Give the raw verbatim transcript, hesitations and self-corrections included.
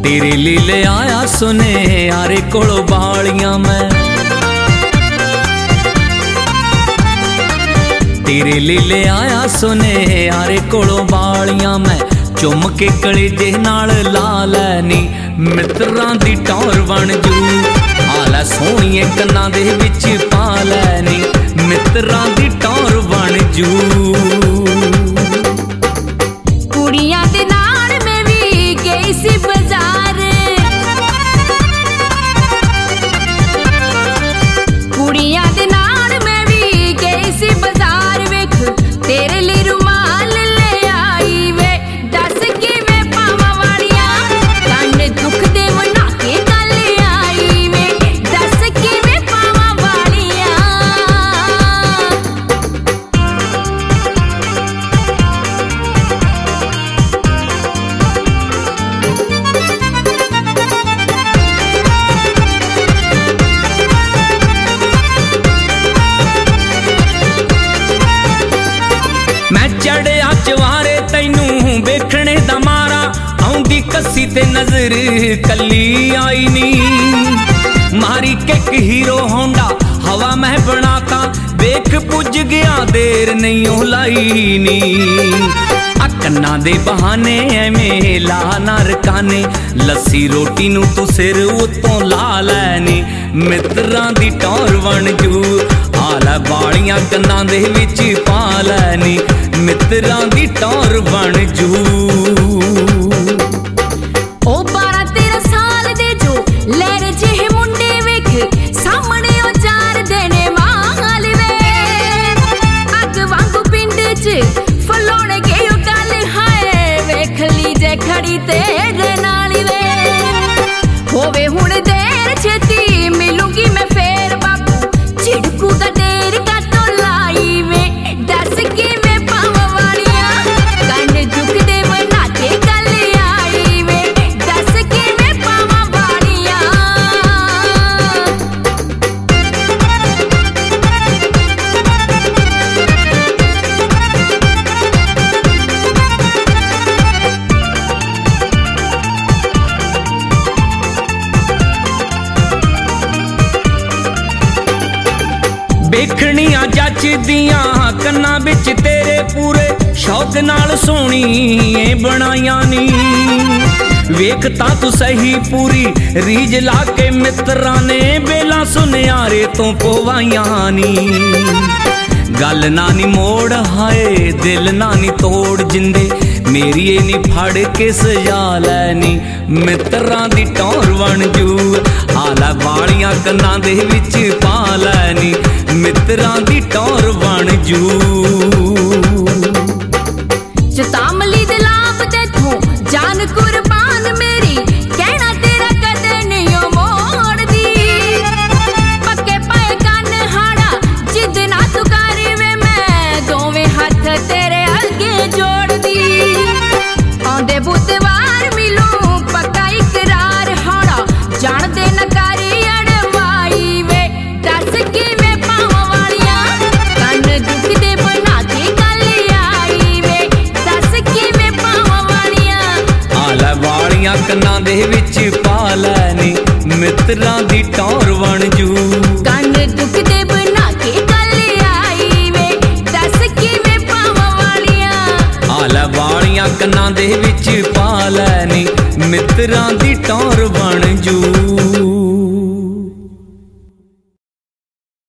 तेरे लीले आया सुने यारे कोलो बालियां मैं, तेरे लीले आया सुने यारे कोलो बालियां मैं, चुम के कलेजे नाल ला लैनी मित्रां दी टौर बन जू, आला सोहणिए कन्नां दे विच पा लैनी मित्रां दी टौर बन जू। कुड़ियां दे नाल मैं भी गई सी बाजार, कुड़ियां दे नाल मैं भी गई सी बाजार, वेख तेरे लिए रुमाल ले आई वे, दस किवें पावां वालियां कन दुख दे वना के गल आई वे, दस किवें पावां वालियां। मैं चढ़िया चवारे तैनू वेखने दा मारा, आउंदी कसी ते नजर कली आई नी, मारी किक हीरो होंडा हवा मैं बनाता, वेख पुज गया देर नहीं ओ लाई नी, कन्ना दे बहाने एवें ला ना रकाने, लस्सी रोटी नू तू सिर उत्तों ला लैनी मित्रां दी टौर बन जू, आला बालियां कन्नां दे विच पा लैनी मित्रां दी टौर बन जू। ओ बारह तेरह साल दे जो लहर जेहे मुंडे वेख सामने ओ चार देने माल वे, अग वांगू पिंड च फलोण गई ओ गल हाय, वेख लीजे खड़ी तेरे नाल वे, होवे हुण देर छेती मिलूंगी मैं फेर बापू, झिड़कू दा देर का तो लाई वे, दस किवें पावां वालियां कन दुख दे वना के गल आई वे, दस किवें पावां वालियां। देखनियां जचदियां कन्नां बिच तेरे पूरे शौक नाल सोहणी बनाइयां नी, वेखता तू सही पूरी रीज ला के मित्रां ने बेला सुनियारे तो पवाइयां नी, गल नानी मोड़ हाय दिल नानी तोड़ जिंदे मेरी ए नी फड़ के सजा लैनी मित्रां दी टौर बन जू, आला बालियां कन्नां दे विच पा लैनी मित्रां दी टौर बन जू। चतामली दे लाभ तेथों जान कुर्बान मेरी, कहना तेरा कदे नहीं ओ मोड़दी, पक्के पाए कन हाड़ा जिद ना तू कर वे, मैं दोवें हथ तेरे अगे जोड़दी, आंदे बुधवार मिलूं पक्का इकरार हाड़ा, जान दे न करी अड़वाई वे, दस किवें पावां वालियां कन दुख दे बना के गल आई वे, दस किवें पावां वालियां। आला वालियां कन्नां दे विच पा लैनी मित्रां दी टौर बन जू, कन दुख दे बना के गल आई वे, दस किवें पावां वालियां। आला वालियां कन्नां दे विच पा लैनी मित्रां दी टौर बन जू।